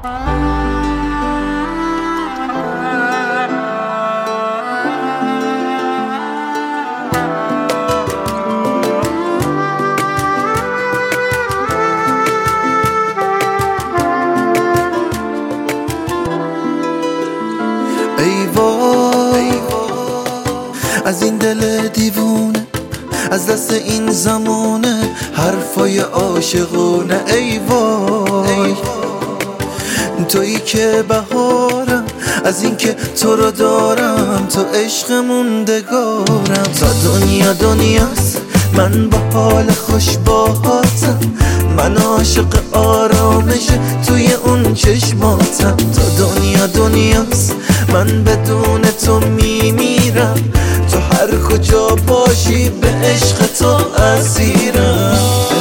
ای وای از این دل دیوونه، از دست این زمونه حرفای عاشقونه. ای وای تویی که بهارم، از این که تو رو دارم، تو عشق موندگارم. تا دنیا دنیاست من با حال خوش باهاتم، من عاشق آرامش توی اون چشماتم. تا دنیا دنیاست من بدون تو میمیرم، تو هر کجا باشی به عشق تو اسیرم.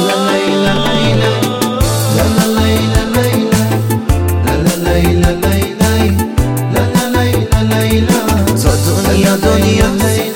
تا دنیا دنیاست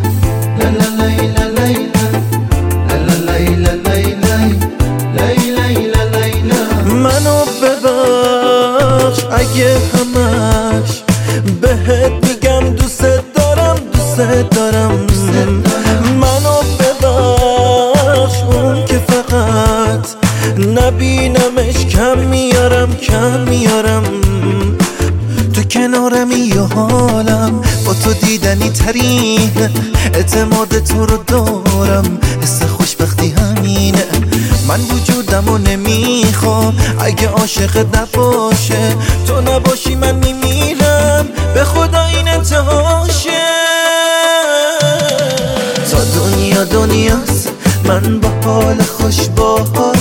منو ببخش اگه همش بهت میگم دوست دارم دوست دارم. منو ببخش اون که فقط نبینمش کم میارم. تو کنارمی یا حالم با تو دیدنی ترین، اعتماد تو رو دارم، حس خوشبختی همینه. من وجودمو نمیخوام اگه عاشقت نباشه، تو نباشی من میمیرم، به خدا این انتهاشه. تا دنیا دنیاست من با حال خوش باهات